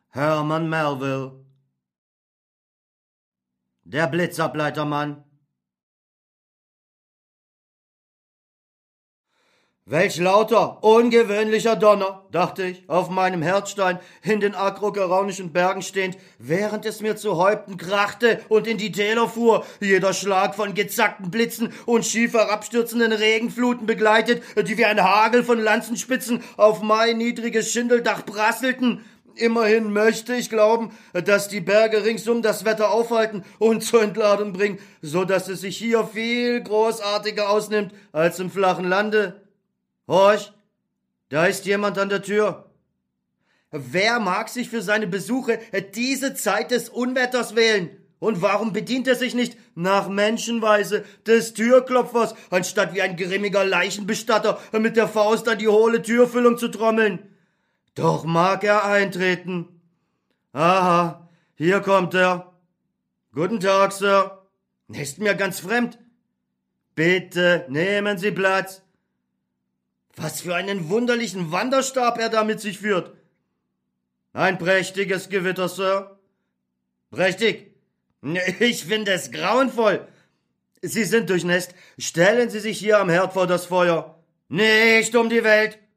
Herman Melville. Der Blitzableitermann. Welch lauter, ungewöhnlicher Donner, dachte ich, auf meinem Herzstein in den agrogeranischen Bergen stehend, während es mir zu Häupten krachte und in die Täler fuhr, jeder Schlag von gezackten Blitzen und schief herabstürzenden Regenfluten begleitet, die wie ein Hagel von Lanzenspitzen auf mein niedriges Schindeldach prasselten. Immerhin möchte ich glauben, dass die Berge ringsum das Wetter aufhalten und zur Entladung bringen, so dass es sich hier viel großartiger ausnimmt als im flachen Lande. Horch, da ist jemand an der Tür. Wer mag sich für seine Besuche diese Zeit des Unwetters wählen? Und warum bedient er sich nicht nach Menschenweise des Türklopfers, anstatt wie ein grimmiger Leichenbestatter mit der Faust an die hohle Türfüllung zu trommeln? Doch mag er eintreten. Aha, hier kommt er. Guten Tag, Sir. Ist mir ganz fremd. Bitte, nehmen Sie Platz. Was für einen wunderlichen Wanderstab er da mit sich führt. Ein prächtiges Gewitter, Sir. Prächtig? Ich finde es grauenvoll. Sie sind durchnässt. Stellen Sie sich hier am Herd vor das Feuer. Nicht um die Welt.